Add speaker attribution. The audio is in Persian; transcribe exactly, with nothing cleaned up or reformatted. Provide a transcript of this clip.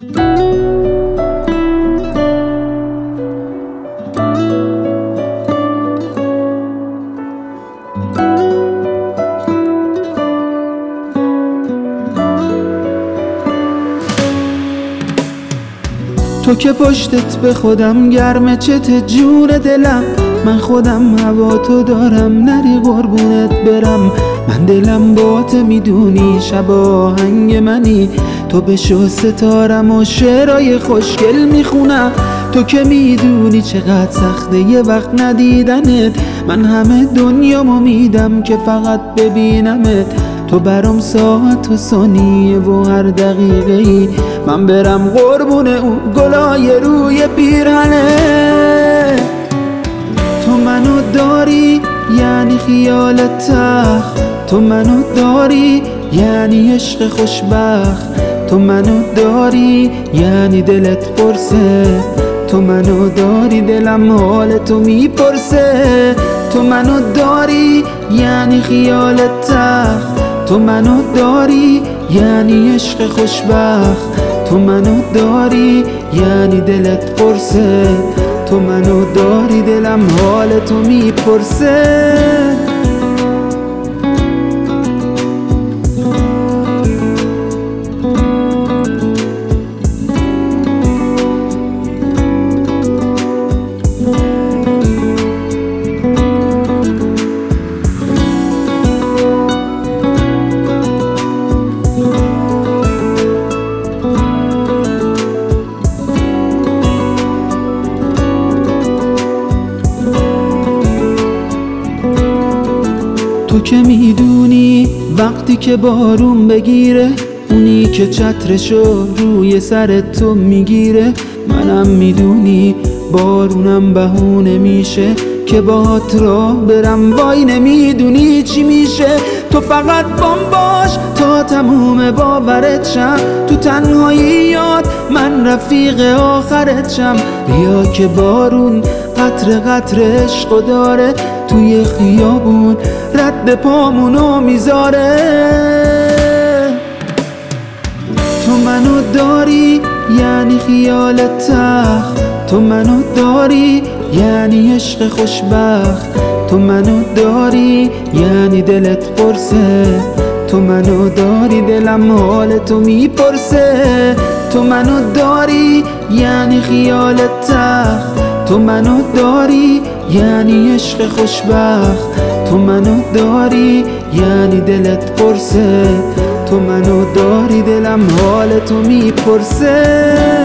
Speaker 1: تو که پشتت به خودم گرمه، چت جون دلم، من خودم هوا تو دارم، نری قربونت برم. من دلم بات میدونی، شب آهنگ منی، تو بشو ستارم و شعرهای خوشگل میخونم. تو که میدونی چقدر سخته یه وقت ندیدنت، من همه دنیامو میدم که فقط ببینمت. تو برام ساعت و ثانیه و هر دقیقه ای من برم قربون اون گلای روی پیرهنه. تو منو داری یعنی خیالت تخت، تو منو داری یعنی عشق خوشبخت، تو منو داری یعنی دلت قرصه، تو منو داری دلم حال تو میپرسه. تو منو داری یعنی خیالت تخت، تو منو داری یعنی عشق خوشبخت، تو منو داری یعنی دلت قرصه، تو منو داری دلم حال تو میپرسه. تو که میدونی وقتی که بارون بگیره، اونی که چترشو روی سرت تو میگیره، منم میدونی بارونم بهونه میشه که باهات راه برم، وای نمیدونی چی میشه. تو فقط بام باش تا تموم باورت شم، تو تنهاییات من رفیق آخرت شم. بیا که بارون قطر قطر عشقو داره، توی خیابون رد پامونو میذاره. تو منو داری یعنی خیالت تخت، تو منو داری یعنی عشق خوشبخت، تو منو داری یعنی دلت قرصه، تو منو داری دلم حال تو میپرسه. تو منو داری یعنی خیالت تخت، تو منو داری یعنی عشق خوشبخت، تو منو داری یعنی دلت قرصه، تو منو داری دلم حال تو میپرسه.